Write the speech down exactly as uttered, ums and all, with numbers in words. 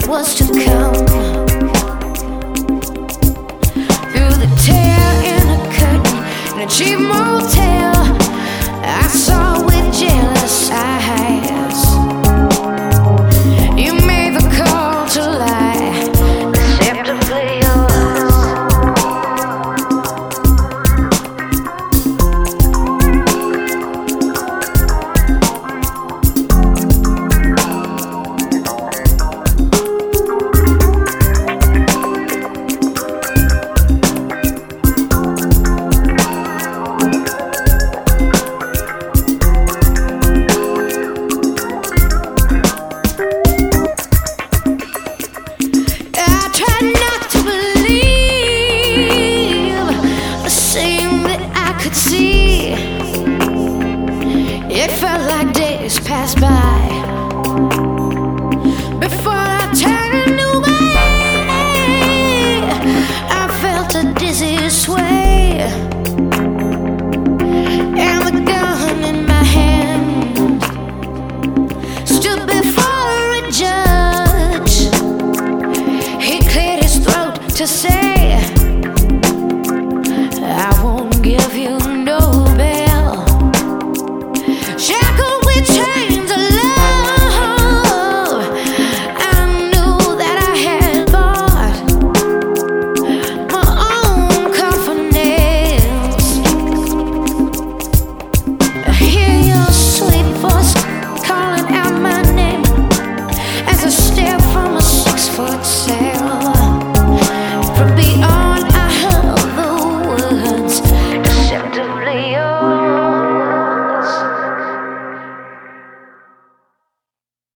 was to come. Through the tear in a curtain in a cheap motel, I saw with jealous eyes. You made the call to lie, deceptively yours. It felt like days passed by before I turned away. I felt a dizzy sway, and the gun in my hand stood before a judge. He cleared his throat to say,